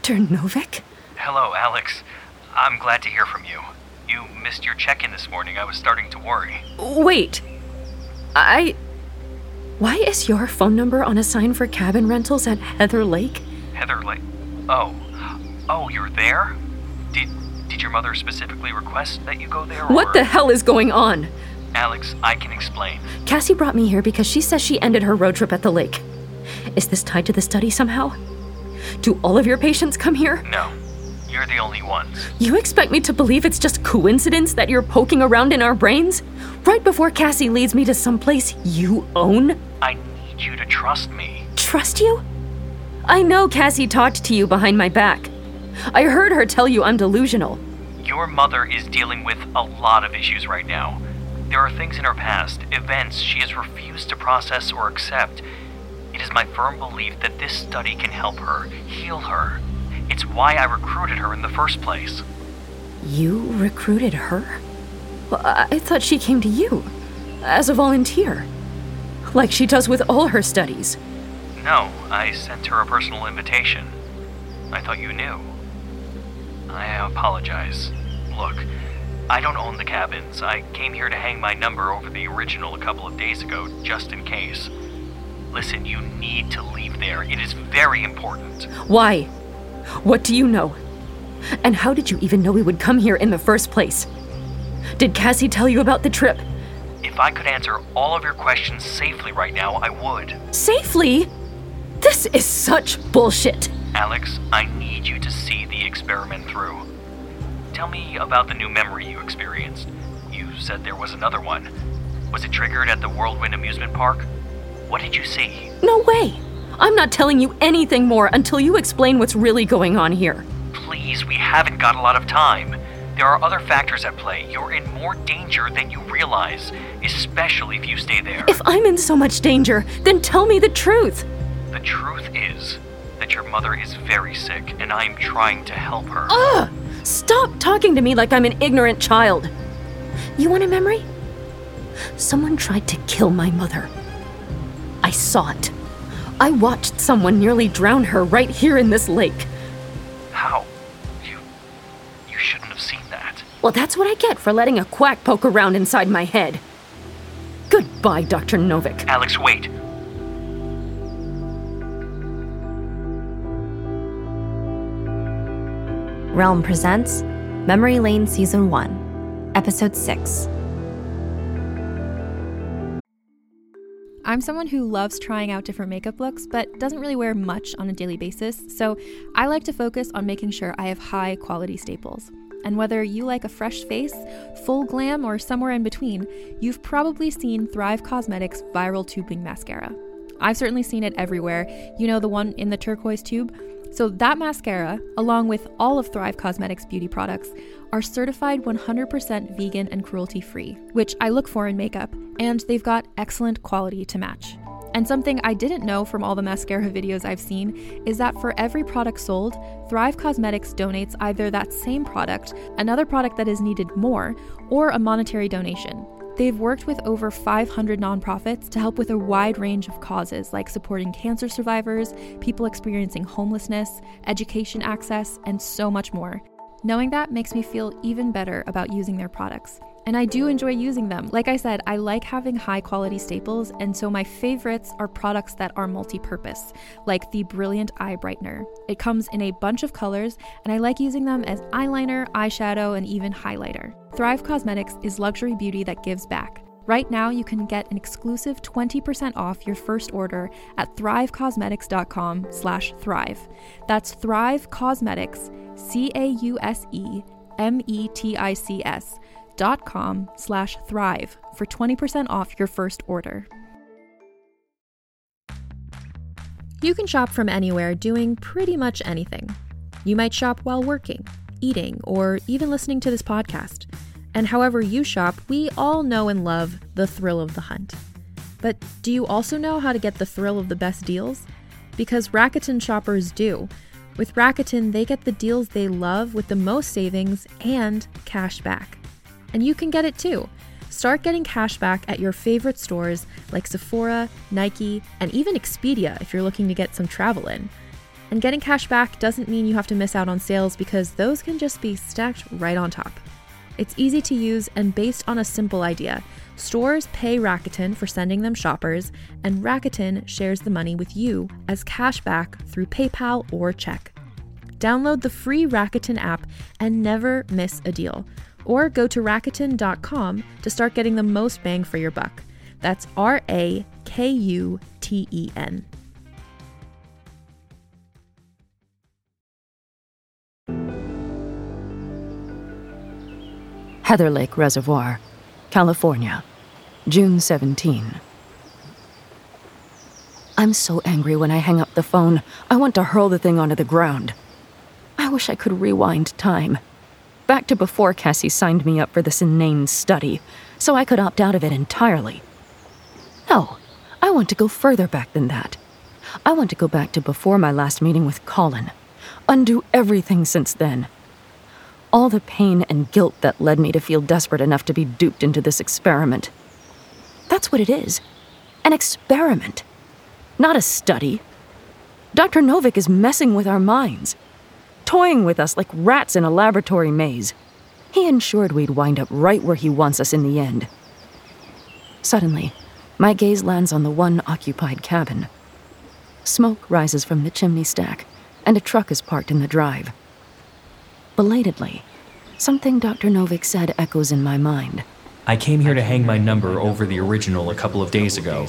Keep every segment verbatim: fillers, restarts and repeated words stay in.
Doctor Novick? Hello, Alex. I'm glad to hear from you. You missed your check-in this morning. I was starting to worry. Wait. I... Why is your phone number on a sign for cabin rentals at Heather Lake? Heather Lake? Oh. Oh, you're there? Did did your mother specifically request that you go there, or... What the hell is going on? Alex, I can explain. Cassie brought me here because she says she ended her road trip at the lake. Is this tied to the study somehow? Do all of your patients come here? No. You're the only ones. You expect me to believe it's just coincidence that you're poking around in our brains? Right before Cassie leads me to someplace you own? I need you to trust me. Trust you? I know Cassie talked to you behind my back. I heard her tell you I'm delusional. Your mother is dealing with a lot of issues right now. There are things in her past, events she has refused to process or accept. It is my firm belief that this study can help her, heal her. It's why I recruited her in the first place. You recruited her? Well, I thought she came to you, as a volunteer. Like she does with all her studies. No, I sent her a personal invitation. I thought you knew. I apologize. Look, I don't own the cabins. I came here to hang my number over the original a couple of days ago, just in case. Listen, you need to leave there. It is very important. Why? What do you know? And how did you even know we would come here in the first place? Did Cassie tell you about the trip? If I could answer all of your questions safely right now, I would. Safely? This is such bullshit. Alex, I need you to see the experiment through. Tell me about the new memory you experienced. You said there was another one. Was it triggered at the Whirlwind Amusement Park? What did you see? No way. I'm not telling you anything more until you explain what's really going on here. Please, we haven't got a lot of time. There are other factors at play. You're in more danger than you realize, especially if you stay there. If I'm in so much danger, then tell me the truth. The truth is that your mother is very sick, and I'm trying to help her. Ugh! Stop talking to me like I'm an ignorant child. You want a memory? Someone tried to kill my mother. I saw it. I watched someone nearly drown her right here in this lake. How? You... you shouldn't have seen that. Well, that's what I get for letting a quack poke around inside my head. Goodbye, Doctor Novick. Alex, wait. Realm presents Memory Lane Season one, Episode six. I'm someone who loves trying out different makeup looks, but doesn't really wear much on a daily basis, so I like to focus on making sure I have high quality staples. And whether you like a fresh face, full glam, or somewhere in between, you've probably seen Thrive Causemetics Viral Tubing Mascara. I've certainly seen it everywhere. You know, the one in the turquoise tube? So that mascara, along with all of Thrive Causemetics beauty products, are certified one hundred percent vegan and cruelty-free, which I look for in makeup, and they've got excellent quality to match. And something I didn't know from all the mascara videos I've seen is that for every product sold, Thrive Causemetics donates either that same product, another product that is needed more, or a monetary donation. They've worked with over five hundred nonprofits to help with a wide range of causes like supporting cancer survivors, people experiencing homelessness, education access, and so much more. Knowing that makes me feel even better about using their products. And I do enjoy using them. Like I said, I like having high quality staples, and so my favorites are products that are multi-purpose, like the Brilliant Eye Brightener. It comes in a bunch of colors, and I like using them as eyeliner, eyeshadow, and even highlighter. Thrive Causemetics is luxury beauty that gives back. Right now, you can get an exclusive twenty percent off your first order at thrivecausemetics.com slash thrive. That's Thrive Causemetics, C A U S E M E T I C S dot com slash thrive for twenty percent off your first order. You can shop from anywhere doing pretty much anything. You might shop while working, eating, or even listening to this podcast. And however you shop, we all know and love the thrill of the hunt. But do you also know how to get the thrill of the best deals? Because Rakuten shoppers do. With Rakuten, they get the deals they love with the most savings and cash back. And you can get it too. Start getting cash back at your favorite stores like Sephora, Nike, and even Expedia if you're looking to get some travel in. And getting cash back doesn't mean you have to miss out on sales because those can just be stacked right on top. It's easy to use and based on a simple idea. Stores pay Rakuten for sending them shoppers, and Rakuten shares the money with you as cash back through PayPal or check. Download the free Rakuten app and never miss a deal. Or go to Rakuten dot com to start getting the most bang for your buck. That's R A K U T E N. Heather Lake Reservoir, California, June seventeenth. I'm so angry when I hang up the phone. I want to hurl the thing onto the ground. I wish I could rewind time. Back to before Cassie signed me up for this inane study, so I could opt out of it entirely. No, I want to go further back than that. I want to go back to before my last meeting with Colin. Undo everything since then. All the pain and guilt that led me to feel desperate enough to be duped into this experiment. That's what it is. An experiment. Not a study. Doctor Novick is messing with our minds. Toying with us like rats in a laboratory maze. He ensured we'd wind up right where he wants us in the end. Suddenly, my gaze lands on the one occupied cabin. Smoke rises from the chimney stack, and a truck is parked in the drive. Belatedly, something Doctor Novick said echoes in my mind. I came here to hang my number over the original a couple of days ago.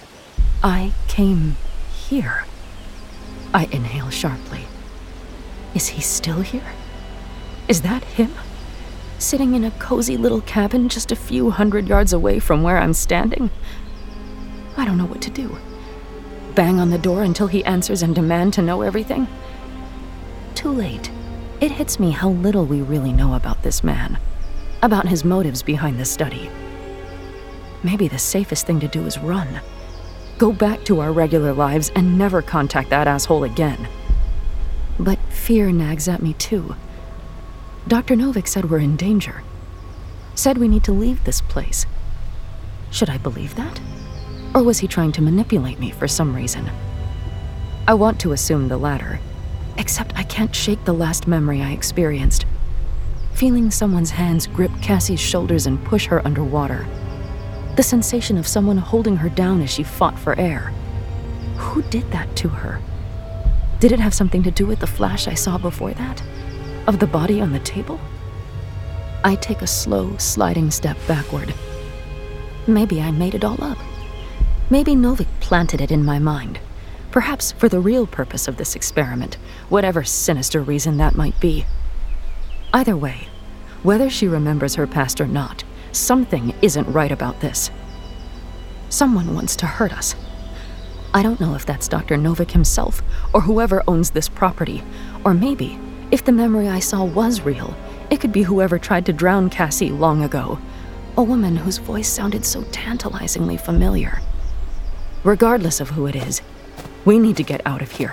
I came here. I inhale sharply. Is he still here? Is that him? Sitting in a cozy little cabin just a few hundred yards away from where I'm standing? I don't know what to do. Bang on the door until he answers and demand to know everything? Too late. It hits me how little we really know about this man, about his motives behind the study. Maybe the safest thing to do is run. Go back to our regular lives and never contact that asshole again. But fear nags at me too. Doctor Novick said we're in danger. Said we need to leave this place. Should I believe that? Or was he trying to manipulate me for some reason? I want to assume the latter. Except I can't shake the last memory I experienced. Feeling someone's hands grip Cassie's shoulders and push her underwater. The sensation of someone holding her down as she fought for air. Who did that to her? Did it have something to do with the flash I saw before that? Of the body on the table? I take a slow, sliding step backward. Maybe I made it all up. Maybe Novick planted it in my mind. Perhaps for the real purpose of this experiment, whatever sinister reason that might be. Either way, whether she remembers her past or not, something isn't right about this. Someone wants to hurt us. I don't know if that's Doctor Novick himself, or whoever owns this property, or maybe, if the memory I saw was real, it could be whoever tried to drown Cassie long ago, a woman whose voice sounded so tantalizingly familiar. Regardless of who it is, we need to get out of here.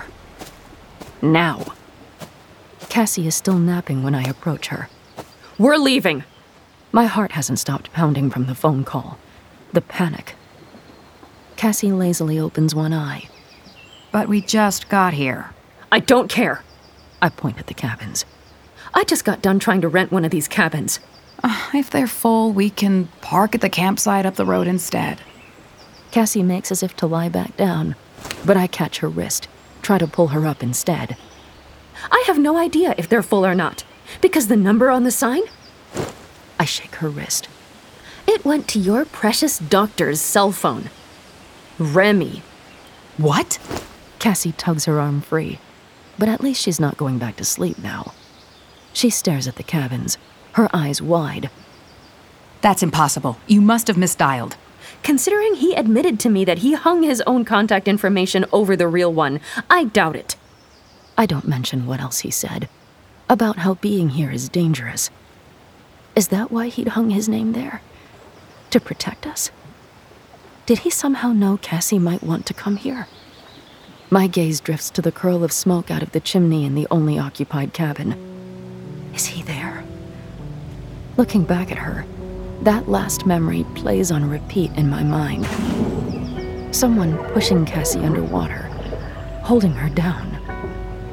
Now. Cassie is still napping when I approach her. We're leaving! My heart hasn't stopped pounding from the phone call. The panic. Cassie lazily opens one eye. But we just got here. I don't care. I point at the cabins. I just got done trying to rent one of these cabins. Uh, if they're full, we can park at the campsite up the road instead. Cassie makes as if to lie back down, but I catch her wrist, try to pull her up instead. I have no idea if they're full or not, because the number on the sign? I shake her wrist. It went to your precious doctor's cell phone. Remy. What? Cassie tugs her arm free, but at least she's not going back to sleep now. She stares at the cabins, her eyes wide. That's impossible. You must have misdialed. Considering he admitted to me that he hung his own contact information over the real one, I doubt it. I don't mention what else he said, about how being here is dangerous. Is that why he'd hung his name there? To protect us? Did he somehow know Cassie might want to come here? My gaze drifts to the curl of smoke out of the chimney in the only occupied cabin. Is he there? Looking back at her, that last memory plays on repeat in my mind. Someone pushing Cassie underwater, holding her down.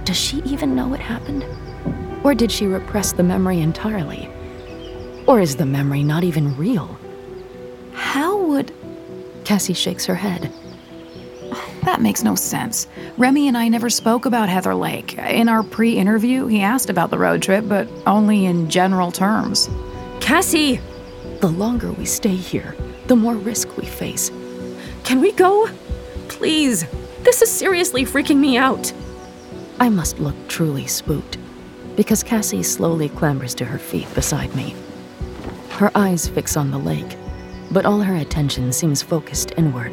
Does she even know what happened? Or did she repress the memory entirely? Or is the memory not even real? How would... Cassie shakes her head. That makes no sense. Remy and I never spoke about Heather Lake. In our pre-interview, he asked about the road trip, but only in general terms. Cassie! The longer we stay here, the more risk we face. Can we go? Please. This is seriously freaking me out. I must look truly spooked, because Cassie slowly clambers to her feet beside me. Her eyes fix on the lake, but all her attention seems focused inward.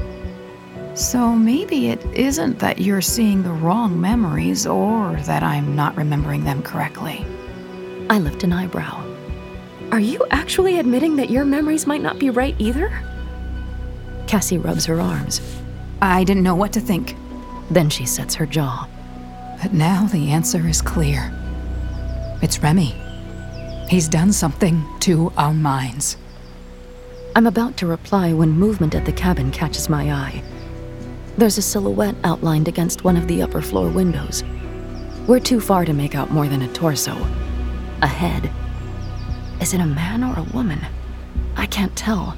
So maybe it isn't that you're seeing the wrong memories or that I'm not remembering them correctly. I lift an eyebrow. Are you actually admitting that your memories might not be right either? Cassie rubs her arms. I didn't know what to think. Then she sets her jaw. But now the answer is clear. It's Remy. He's done something to our minds. I'm about to reply when movement at the cabin catches my eye. There's a silhouette outlined against one of the upper floor windows. We're too far to make out more than a torso. A head. Is it a man or a woman? I can't tell.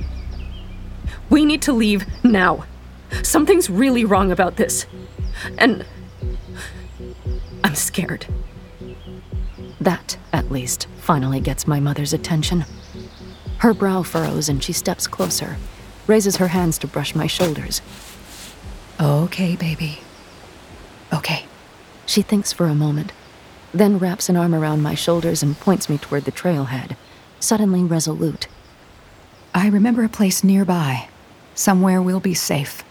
We need to leave now. Something's really wrong about this. And I'm scared. That, at least, finally gets my mother's attention. Her brow furrows and she steps closer, raises her hands to brush my shoulders. Okay, baby. Okay. She thinks for a moment, then wraps an arm around my shoulders and points me toward the trailhead, suddenly resolute. I remember a place nearby, somewhere we'll be safe.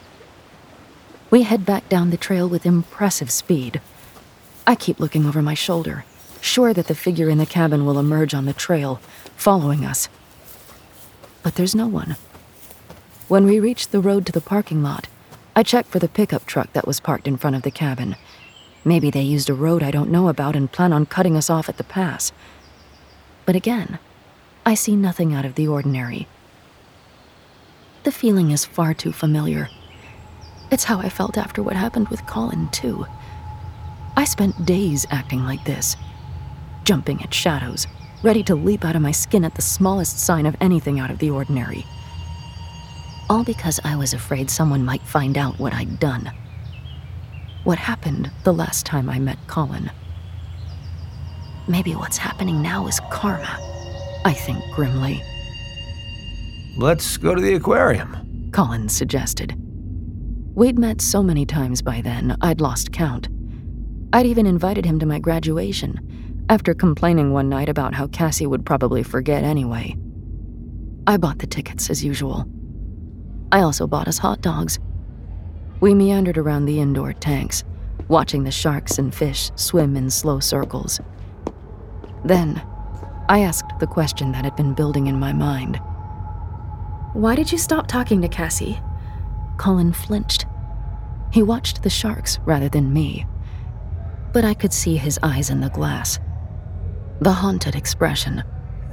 We head back down the trail with impressive speed. I keep looking over my shoulder, sure that the figure in the cabin will emerge on the trail, following us. But there's no one. When we reach the road to the parking lot, I check for the pickup truck that was parked in front of the cabin. Maybe they used a road I don't know about and plan on cutting us off at the pass. But again, I see nothing out of the ordinary. The feeling is far too familiar. It's how I felt after what happened with Colin, too. I spent days acting like this, jumping at shadows, ready to leap out of my skin at the smallest sign of anything out of the ordinary. All because I was afraid someone might find out what I'd done. What happened the last time I met Colin. Maybe what's happening now is karma, I think grimly. Let's go to the aquarium, Colin suggested. We'd met so many times by then, I'd lost count. I'd even invited him to my graduation, after complaining one night about how Cassie would probably forget anyway. I bought the tickets as usual. I also bought us hot dogs. We meandered around the indoor tanks, watching the sharks and fish swim in slow circles. Then, I asked the question that had been building in my mind. Why did you stop talking to Cassie? Colin flinched. He watched the sharks rather than me. But I could see his eyes in the glass. The haunted expression.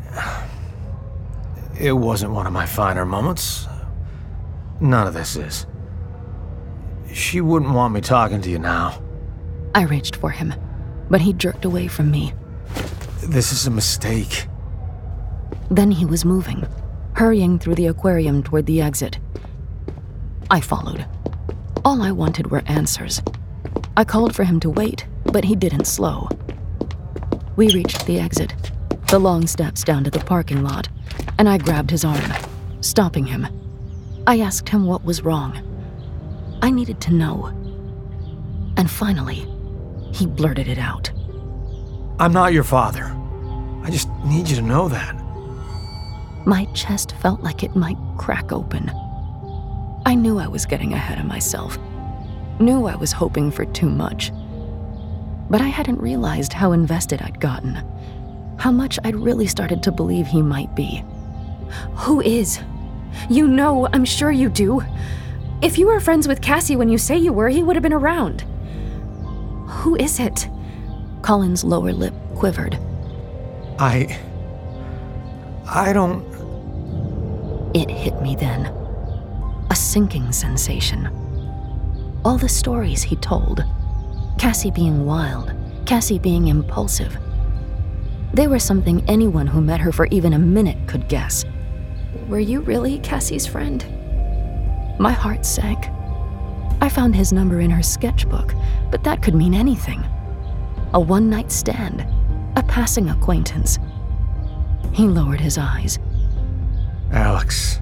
It wasn't one of my finer moments. None of this is. She wouldn't want me talking to you now. I reached for him, but he jerked away from me. This is a mistake. Then he was moving, hurrying through the aquarium toward the exit. I followed. All I wanted were answers. I called for him to wait, but he didn't slow. We reached the exit, the long steps down to the parking lot, and I grabbed his arm, stopping him. I asked him what was wrong. I needed to know. And finally, he blurted it out. I'm not your father. I just need you to know that. My chest felt like it might crack open. I knew I was getting ahead of myself. Knew I was hoping for too much. But I hadn't realized how invested I'd gotten. How much I'd really started to believe he might be. Who is? You know, I'm sure you do. If you were friends with Cassie when you say you were, he would have been around. Who is it? Colin's lower lip quivered. I... I don't... It hit me then. A sinking sensation. All the stories he told. Cassie being wild, Cassie being impulsive. They were something anyone who met her for even a minute could guess. Were you really Cassie's friend? My heart sank. I found his number in her sketchbook, but that could mean anything. A one-night stand, a passing acquaintance. He lowered his eyes. Alex,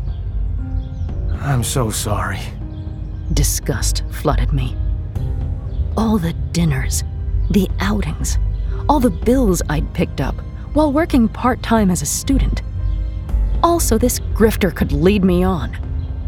I'm so sorry. Disgust flooded me. All the dinners, the outings, all the bills I'd picked up while working part-time as a student. Also, this grifter could lead me on.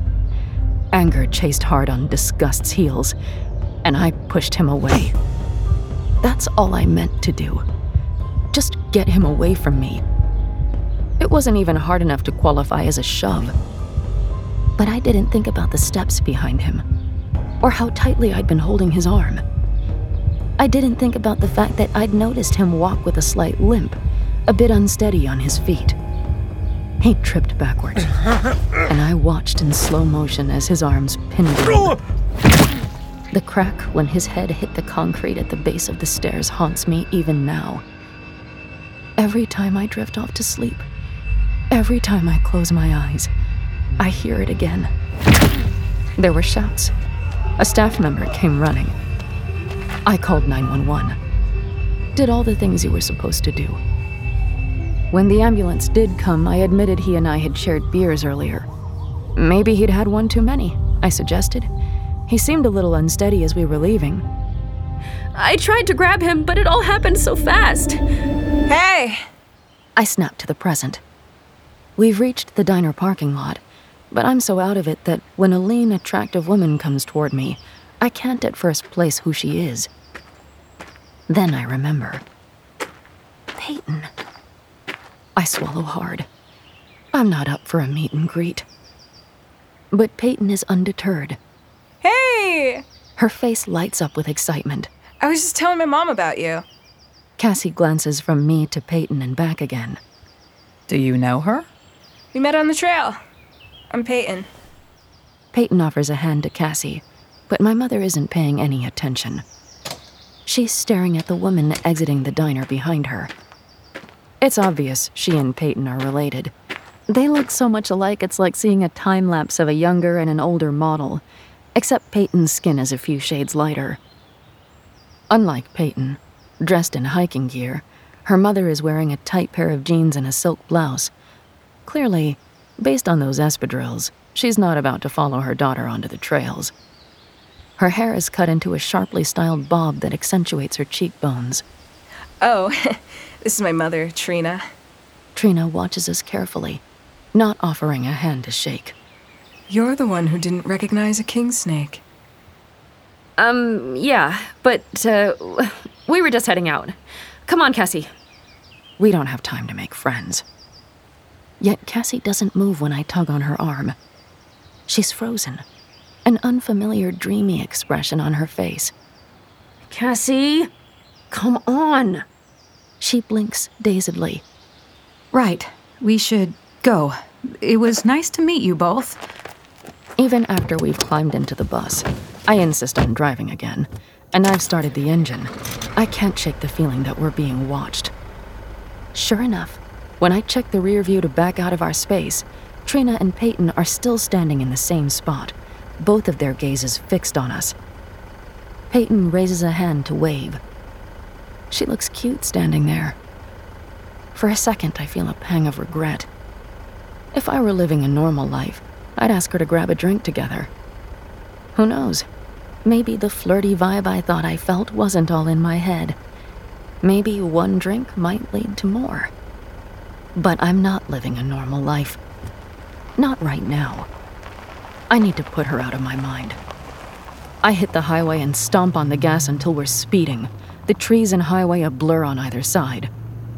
Anger chased hard on disgust's heels, and I pushed him away. That's all I meant to do. Just get him away from me. It wasn't even hard enough to qualify as a shove. But I didn't think about the steps behind him, or how tightly I'd been holding his arm. I didn't think about the fact that I'd noticed him walk with a slight limp, a bit unsteady on his feet. He tripped backwards, and I watched in slow motion as his arms pinned him. The crack when his head hit the concrete at the base of the stairs haunts me even now. Every time I drift off to sleep, every time I close my eyes, I hear it again. There were shouts. A staff member came running. I called nine one one. Did all the things you were supposed to do. When the ambulance did come, I admitted he and I had shared beers earlier. Maybe he'd had one too many, I suggested. He seemed a little unsteady as we were leaving. I tried to grab him, but it all happened so fast. Hey! I snapped to the present. We've reached the diner parking lot, but I'm so out of it that when a lean, attractive woman comes toward me, I can't at first place who she is. Then I remember. Peyton. I swallow hard. I'm not up for a meet and greet. But Peyton is undeterred. Hey! Her face lights up with excitement. I was just telling my mom about you. Cassie glances from me to Peyton and back again. Do you know her? We met on the trail. I'm Peyton. Peyton offers a hand to Cassie, but my mother isn't paying any attention. She's staring at the woman exiting the diner behind her. It's obvious she and Peyton are related. They look so much alike it's like seeing a time-lapse of a younger and an older model, except Peyton's skin is a few shades lighter. Unlike Peyton, dressed in hiking gear, her mother is wearing a tight pair of jeans and a silk blouse. Clearly, based on those espadrilles, she's not about to follow her daughter onto the trails. Her hair is cut into a sharply styled bob that accentuates her cheekbones. Oh, this is my mother, Trina. Trina watches us carefully, not offering a hand to shake. You're the one who didn't recognize a king snake. Um, yeah, but, uh, we were just heading out. Come on, Cassie. We don't have time to make friends. Yet Cassie doesn't move when I tug on her arm. She's frozen, an unfamiliar, dreamy expression on her face. Cassie, come on. She blinks dazedly. Right, we should go. It was nice to meet you both. Even after we've climbed into the bus, I insist on driving again, and I've started the engine. I can't shake the feeling that we're being watched. Sure enough, when I check the rear view to back out of our space, Trina and Peyton are still standing in the same spot, both of their gazes fixed on us. Peyton raises a hand to wave. She looks cute standing there. For a second, I feel a pang of regret. If I were living a normal life, I'd ask her to grab a drink together. Who knows? Maybe the flirty vibe I thought I felt wasn't all in my head. Maybe one drink might lead to more. But I'm not living a normal life. Not right now. I need to put her out of my mind. I hit the highway and stomp on the gas until we're speeding, the trees and highway a blur on either side.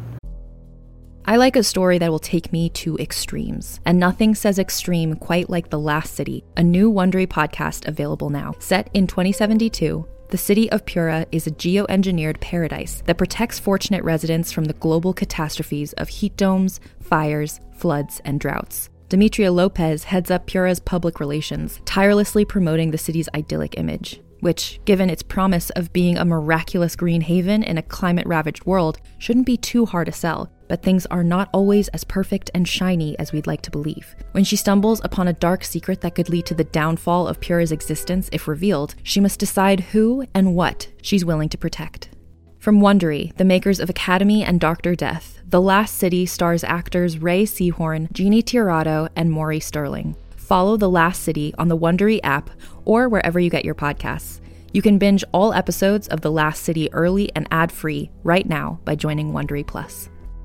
I like a story that will take me to extremes, and nothing says extreme quite like The Last City, a new Wondery podcast available now. Set in twenty seventy-two, the city of Pura is a geoengineered paradise that protects fortunate residents from the global catastrophes of heat domes, fires, floods, and droughts. Demetria Lopez heads up Pura's public relations, tirelessly promoting the city's idyllic image. which, given its promise of being a miraculous green haven in a climate-ravaged world, shouldn't be too hard to sell. But things are not always as perfect and shiny as we'd like to believe. When she stumbles upon a dark secret that could lead to the downfall of Pura's existence if revealed, she must decide who and what she's willing to protect. From Wondery, the makers of Academy and Doctor Death, The Last City stars actors Ray Seahorn, Jeannie Tirado, and Maury Sterling. Follow The Last City on the Wondery app or wherever you get your podcasts. You can binge all episodes of The Last City early and ad-free right now by joining Wondery Plus.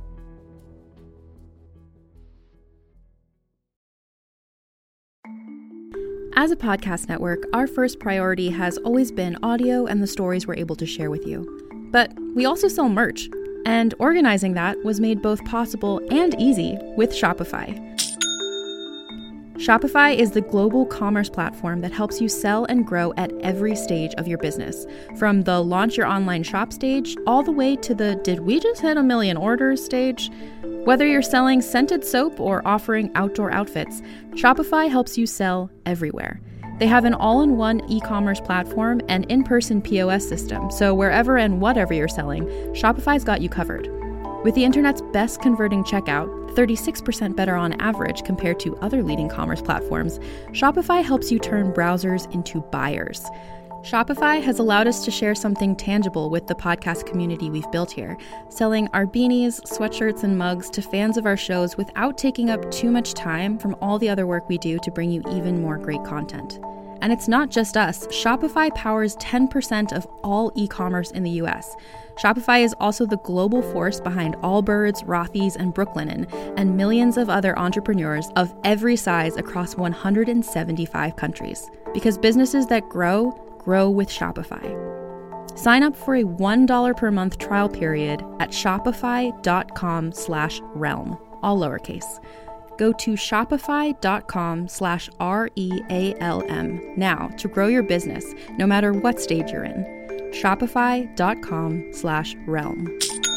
As a podcast network, our first priority has always been audio and the stories we're able to share with you. But we also sell merch, and organizing that was made both possible and easy with Shopify. Shopify is the global commerce platform that helps you sell and grow at every stage of your business, from the launch your online shop stage all the way to the did we just hit a million orders stage. Whether you're selling scented soap or offering outdoor outfits, Shopify helps you sell everywhere. They have an all-in-one e-commerce platform and in-person P O S system, so wherever and whatever you're selling, Shopify's got you covered. With the internet's best converting checkout, thirty-six percent better on average compared to other leading commerce platforms, Shopify helps you turn browsers into buyers. Shopify has allowed us to share something tangible with the podcast community we've built here, selling our beanies, sweatshirts, and mugs to fans of our shows without taking up too much time from all the other work we do to bring you even more great content. And it's not just us. Shopify powers ten percent of all e-commerce in the U S. Shopify is also the global force behind Allbirds, Rothy's, and Brooklinen, and millions of other entrepreneurs of every size across one hundred seventy-five countries. Because businesses that grow, grow with Shopify. Sign up for a one dollar per month trial period at shopify.com slash realm, all lowercase. Go to shopify.com slash R-E-A-L-M now to grow your business, no matter what stage you're in. Shopify.com slash realm.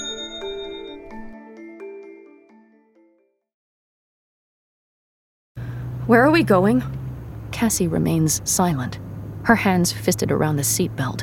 Where are we going? Cassie remains silent, her hands fisted around the seatbelt.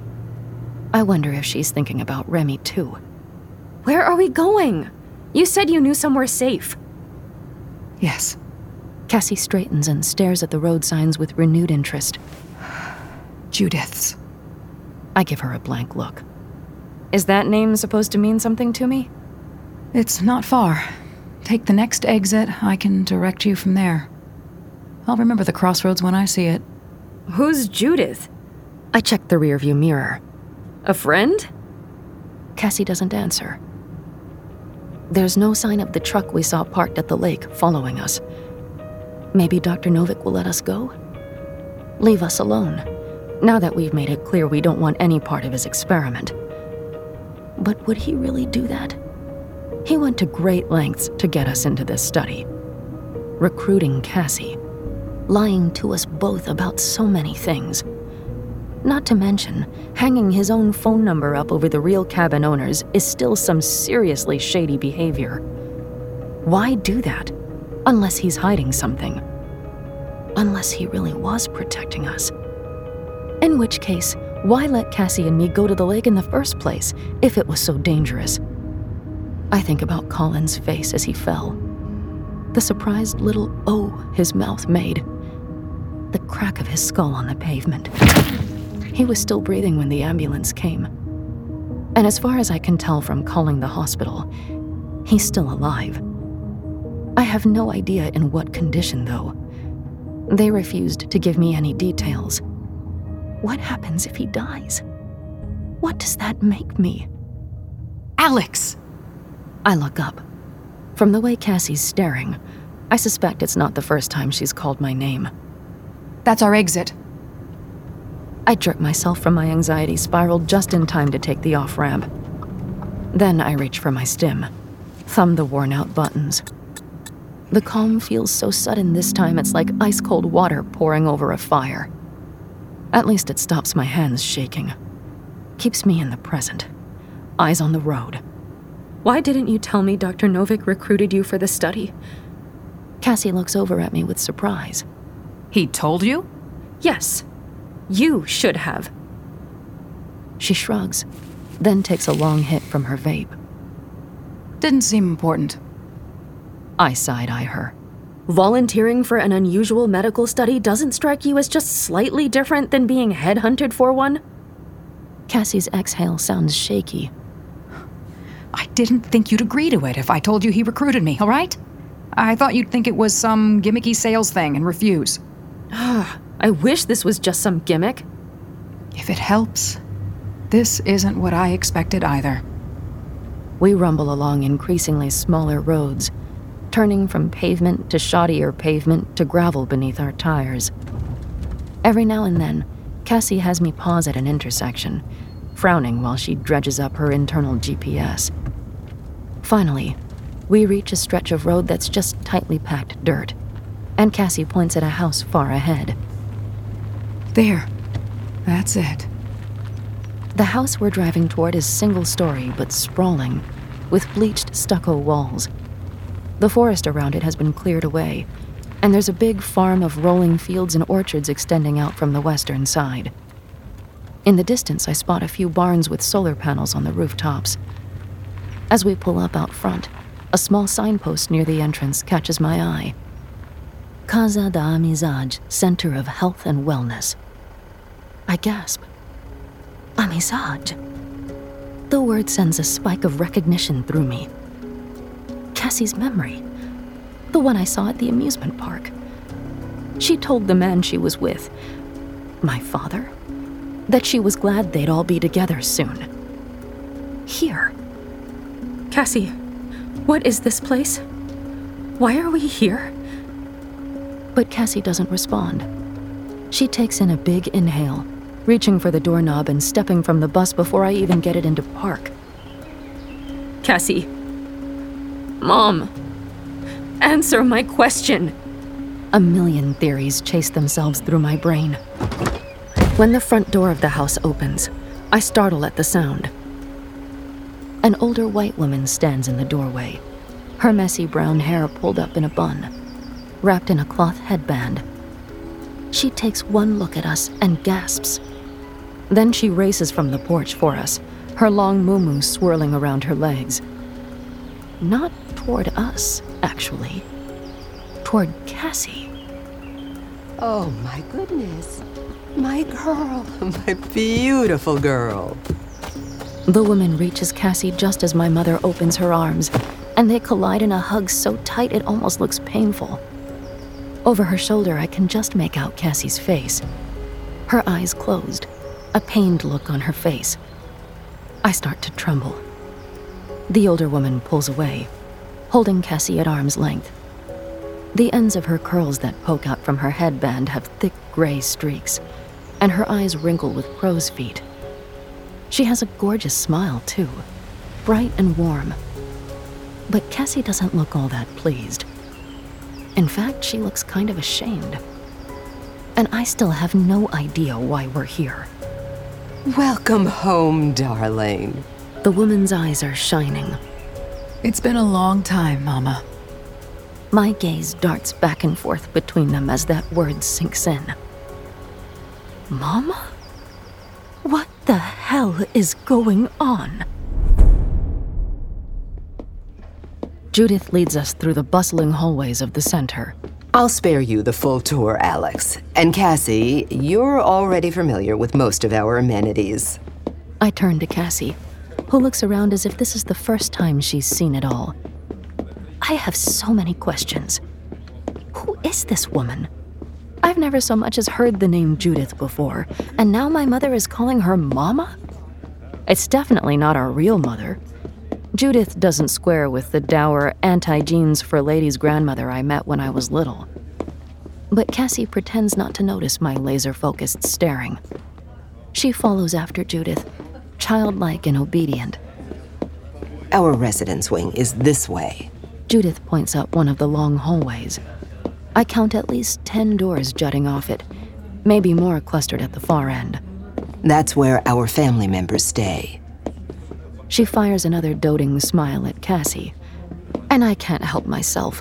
I wonder if she's thinking about Remy too. Where are we going? You said you knew somewhere safe. Yes. Cassie straightens and stares at the road signs with renewed interest. Judith's. I give her a blank look. Is that name supposed to mean something to me? It's not far. Take the next exit. I can direct you from there. I'll remember the crossroads when I see it. Who's Judith? I check the rearview mirror. A friend? Cassie doesn't answer. There's no sign of the truck we saw parked at the lake following us. Maybe Doctor Novick will let us go? Leave us alone, now that we've made it clear we don't want any part of his experiment. But would he really do that? He went to great lengths to get us into this study. Recruiting Cassie. Lying to us both about so many things. Not to mention, hanging his own phone number up over the real cabin owners is still some seriously shady behavior. Why do that? Unless he's hiding something. Unless he really was protecting us. In which case, why let Cassie and me go to the lake in the first place, if it was so dangerous? I think about Colin's face as he fell. The surprised little O his mouth made. The crack of his skull on the pavement. He was still breathing when the ambulance came. And as far as I can tell from calling the hospital, he's still alive. I have no idea in what condition, though. They refused to give me any details. What happens if he dies? What does that make me? Alex! I look up. From the way Cassie's staring, I suspect it's not the first time she's called my name. That's our exit. I jerk myself from my anxiety spiral just in time to take the off-ramp. Then I reach for my stim, thumb the worn-out buttons. The calm feels so sudden this time it's like ice-cold water pouring over a fire. At least it stops my hands shaking. Keeps me in the present. Eyes on the road. Why didn't you tell me Doctor Novick recruited you for the study? Cassie looks over at me with surprise. He told you? Yes. You should have. She shrugs, then takes a long hit from her vape. Didn't seem important. I side-eye her. Volunteering for an unusual medical study doesn't strike you as just slightly different than being headhunted for one? Cassie's exhale sounds shaky. I didn't think you'd agree to it if I told you he recruited me, all right? I thought you'd think it was some gimmicky sales thing and refuse. I wish this was just some gimmick. If it helps, this isn't what I expected either. We rumble along increasingly smaller roads, turning from pavement to shoddier pavement to gravel beneath our tires. Every now and then, Cassie has me pause at an intersection, frowning while she dredges up her internal G P S. Finally, we reach a stretch of road that's just tightly packed dirt, and Cassie points at a house far ahead. There. That's it. The house we're driving toward is single-story but sprawling, with bleached stucco walls. The forest around it has been cleared away, and there's a big farm of rolling fields and orchards extending out from the western side. In the distance, I spot a few barns with solar panels on the rooftops. As we pull up out front, a small signpost near the entrance catches my eye. Casa da Amizade, Center of Health and Wellness. I gasp. Amizade. The word sends a spike of recognition through me. Cassie's memory. The one I saw at the amusement park. She told the man she was with, my father, that she was glad they'd all be together soon. Here. Cassie, what is this place? Why are we here? But Cassie doesn't respond. She takes in a big inhale, reaching for the doorknob and stepping from the bus before I even get it into park. Cassie. Mom. Answer my question. A million theories chase themselves through my brain. When the front door of the house opens, I startle at the sound. An older white woman stands in the doorway, her messy brown hair pulled up in a bun, wrapped in a cloth headband. She takes one look at us and gasps. Then she races from the porch for us, her long muumuu swirling around her legs. Not toward us, actually. Toward Cassie. Oh, my goodness. My girl. My beautiful girl. The woman reaches Cassie just as my mother opens her arms, and they collide in a hug so tight it almost looks painful. Over her shoulder, I can just make out Cassie's face. Her eyes closed, a pained look on her face. I start to tremble. The older woman pulls away, holding Cassie at arm's length. The ends of her curls that poke out from her headband have thick gray streaks, and her eyes wrinkle with crow's feet. She has a gorgeous smile, too, bright and warm. But Cassie doesn't look all that pleased. In fact, she looks kind of ashamed. And I still have no idea why we're here. Welcome home, darling. The woman's eyes are shining. It's been a long time, Mama. My gaze darts back and forth between them as that word sinks in. Mama? What the hell is going on? Judith leads us through the bustling hallways of the center. I'll spare you the full tour, Alex. And Cassie, you're already familiar with most of our amenities. I turn to Cassie, who looks around as if this is the first time she's seen it all. I have so many questions. Who is this woman? I've never so much as heard the name Judith before, and now my mother is calling her Mama? It's definitely not our real mother. Judith doesn't square with the dour, anti-jeans for ladies grandmother I met when I was little. But Cassie pretends not to notice my laser-focused staring. She follows after Judith, childlike and obedient. Our residence wing is this way. Judith points up one of the long hallways. I count at least ten doors jutting off it, maybe more clustered at the far end. That's where our family members stay. She fires another doting smile at Cassie, and I can't help myself.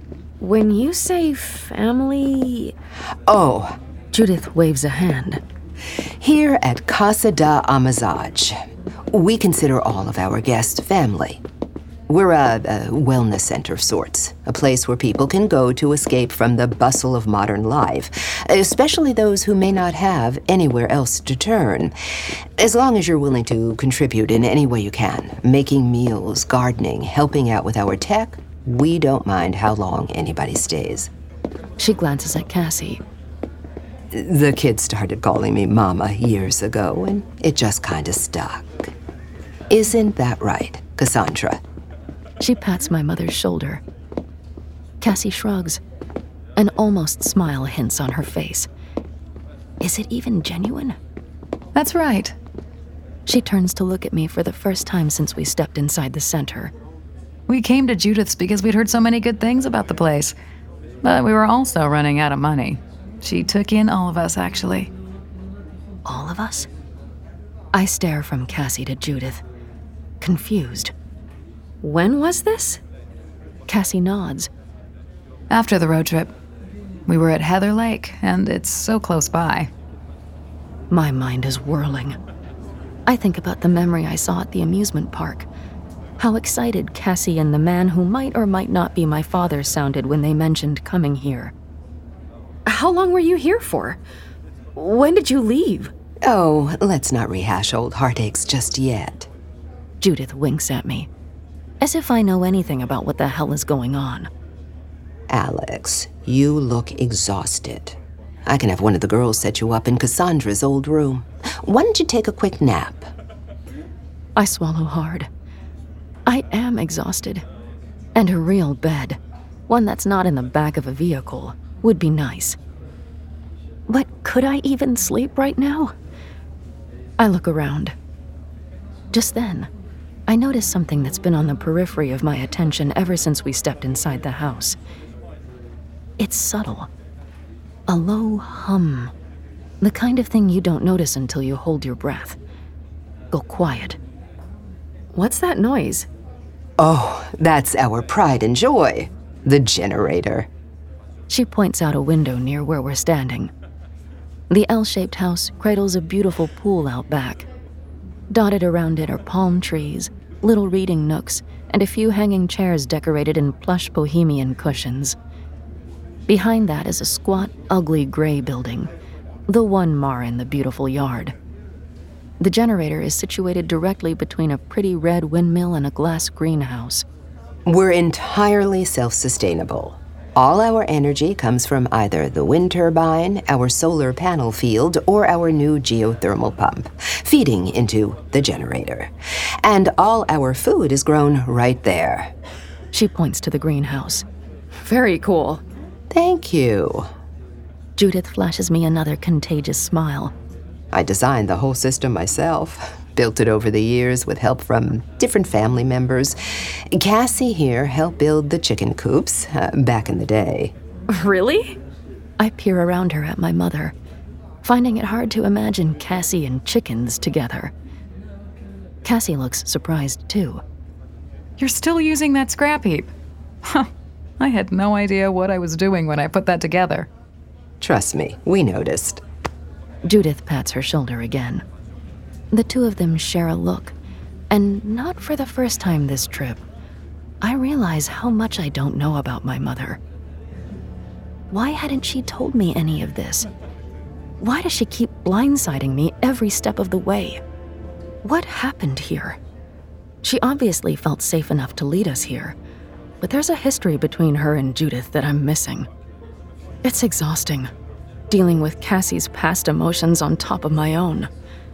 When you say family... Oh. Judith waves a hand. Here at Casa da Amizade, we consider all of our guests family. We're a, a wellness center of sorts, a place where people can go to escape from the bustle of modern life, especially those who may not have anywhere else to turn. As long as you're willing to contribute in any way you can, making meals, gardening, helping out with our tech, we don't mind how long anybody stays. She glances at Cassie. The kids started calling me Mama years ago, and it just kind of stuck. Isn't that right, Cassandra? She pats my mother's shoulder. Cassie shrugs. An almost smile hints on her face. Is it even genuine? That's right. She turns to look at me for the first time since we stepped inside the center. We came to Judith's because we'd heard so many good things about the place. But we were also running out of money. She took in all of us, actually. All of us? I stare from Cassie to Judith, confused. When was this? Cassie nods. After the road trip. We were at Heather Lake, and it's so close by. My mind is whirling. I think about the memory I saw at the amusement park. How excited Cassie and the man who might or might not be my father sounded when they mentioned coming here. How long were you here for? When did you leave? Oh, let's not rehash old heartaches just yet. Judith winks at me, as if I know anything about what the hell is going on. Alex, you look exhausted. I can have one of the girls set you up in Cassandra's old room. Why don't you take a quick nap? I swallow hard. I am exhausted. And a real bed, one that's not in the back of a vehicle, would be nice. But could I even sleep right now? I look around. Just then, I notice something that's been on the periphery of my attention ever since we stepped inside the house. It's subtle. A low hum. The kind of thing you don't notice until you hold your breath. Go quiet. What's that noise? Oh, that's our pride and joy. The generator. She points out a window near where we're standing. The L-shaped house cradles a beautiful pool out back. Dotted around it are palm trees, little reading nooks, and a few hanging chairs decorated in plush bohemian cushions. Behind that is a squat, ugly gray building, the one mar in the beautiful yard. The generator is situated directly between a pretty red windmill and a glass greenhouse. We're entirely self-sustainable. All our energy comes from either the wind turbine, our solar panel field, or our new geothermal pump, feeding into the generator. And all our food is grown right there. She points to the greenhouse. Very cool. Thank you. Judith flashes me another contagious smile. I designed the whole system myself. Built it over the years with help from different family members. Cassie here helped build the chicken coops uh, back in the day. Really? I peer around her at my mother, finding it hard to imagine Cassie and chickens together. Cassie looks surprised too. You're still using that scrap heap? Huh. I had no idea what I was doing when I put that together. Trust me, we noticed. Judith pats her shoulder again. The two of them share a look, and not for the first time this trip, I realize how much I don't know about my mother. Why hadn't she told me any of this? Why does she keep blindsiding me every step of the way? What happened here? She obviously felt safe enough to lead us here, but there's a history between her and Judith that I'm missing. It's exhausting, dealing with Cassie's past emotions on top of my own.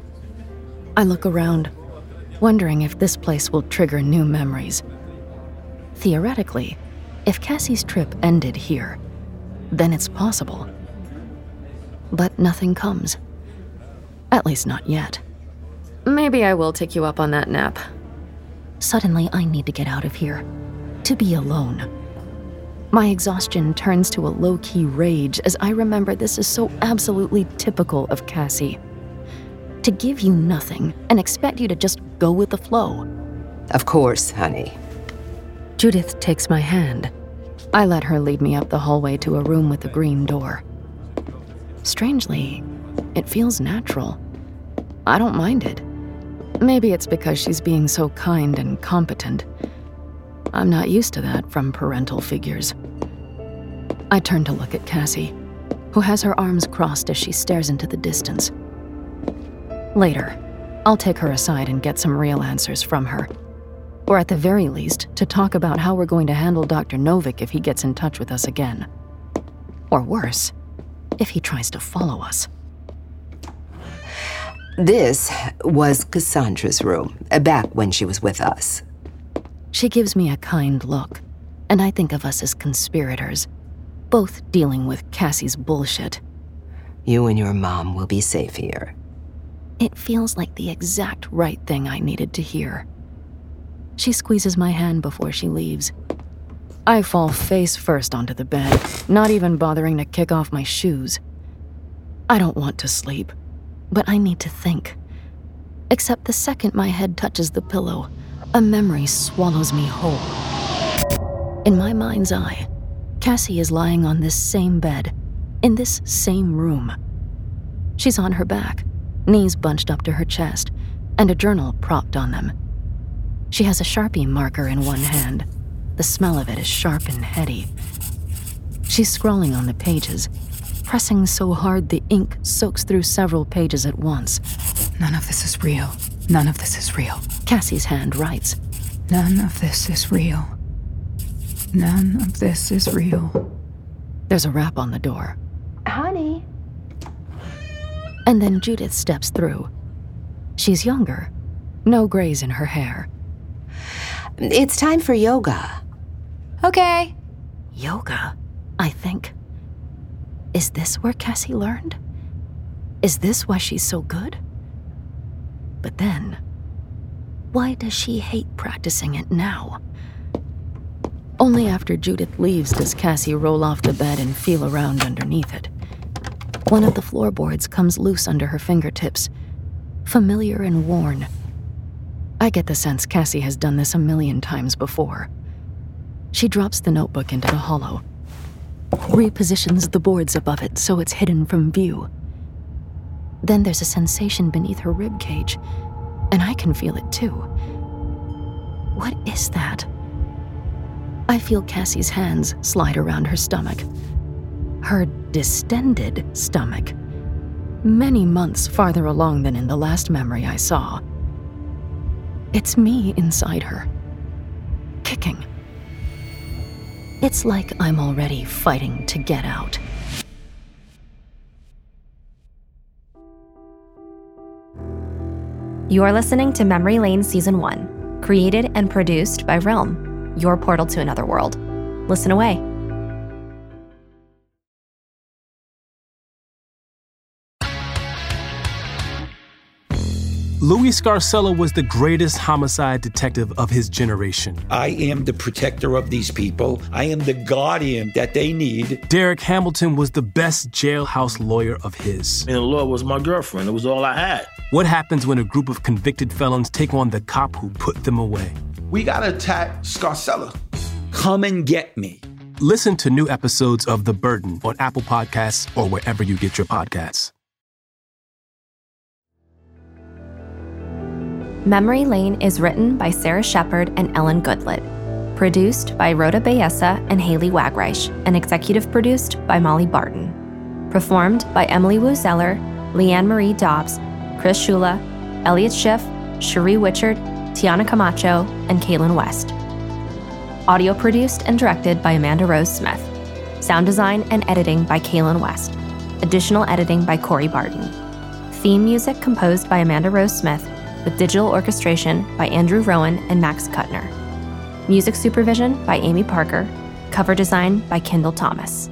I look around, wondering if this place will trigger new memories. Theoretically, if Cassie's trip ended here, then it's possible. But nothing comes. At least not yet. Maybe I will take you up on that nap. Suddenly, I need to get out of here. To be alone. My exhaustion turns to a low-key rage as I remember this is so absolutely typical of Cassie. To give you nothing and expect you to just go with the flow. Of course, honey. Judith takes my hand. I let her lead me up the hallway to a room with a green door. Strangely, It feels natural. I don't mind it. Maybe it's because she's being so kind and competent. I'm not used to that from parental figures. I turn to look at Cassie, who has her arms crossed as she stares into the distance. Later, I'll take her aside and get some real answers from her. Or at the very least, to talk about how we're going to handle Doctor Novick if he gets in touch with us again. Or worse, if he tries to follow us. This was Cassandra's room, back when she was with us. She gives me a kind look, and I think of us as conspirators, both dealing with Cassie's bullshit. You and your mom will be safe here. It feels like the exact right thing I needed to hear. She squeezes my hand before she leaves. I fall face first onto the bed, not even bothering to kick off my shoes. I don't want to sleep, but I need to think. Except the second my head touches the pillow, a memory swallows me whole. In my mind's eye, Cassie is lying on this same bed, in this same room. She's on her back, knees bunched up to her chest, and a journal propped on them. She has a Sharpie marker in one hand. The smell of it is sharp and heady. She's scrawling on the pages, pressing so hard the ink soaks through several pages at once. None of this is real. None of this is real. Cassie's hand writes, None of this is real. None of this is real. There's a rap on the door. Honey. And then Judith steps through. She's younger, no grays in her hair. It's time for yoga. Okay. Yoga, I think. Is this where Cassie learned? Is this why she's so good? But then, why does she hate practicing it now? Only after Judith leaves does Cassie roll off the bed and feel around underneath it. One of the floorboards comes loose under her fingertips, familiar and worn. I get the sense Cassie has done this a million times before. She drops the notebook into the hollow, repositions the boards above it so it's hidden from view. Then there's a sensation beneath her rib cage, and I can feel it too. What is that? I feel Cassie's hands slide around her stomach. Her distended stomach. Many months farther along than in the last memory I saw. It's me inside her, kicking. It's like I'm already fighting to get out. You are listening to Memory Lane Season one, created and produced by Realm, your portal to another world. Listen away. Louis Scarcella was the greatest homicide detective of his generation. I am the protector of these people. I am the guardian that they need. Derek Hamilton was the best jailhouse lawyer of his. And the law was my girlfriend. It was all I had. What happens when a group of convicted felons take on the cop who put them away? We gotta attack Scarcella. Come and get me. Listen to new episodes of The Burden on Apple Podcasts or wherever you get your podcasts. Memory Lane is written by Sarah Shepard and Ellen Goodlett, produced by Rhoda Bayessa and Haley Wagreich, and executive produced by Molly Barton. Performed by Emily Wu Zeller, Leanne Marie Dobbs, Chris Shula, Elliot Schiff, Cherie Wichard, Tiana Camacho, and Kaylin West. Audio produced and directed by Amanda Rose Smith. Sound design and editing by Kaylin West. Additional editing by Corey Barton. Theme music composed by Amanda Rose Smith, with digital orchestration by Andrew Rowan and Max Kuttner. Music supervision by Amy Parker. Cover design by Kendall Thomas.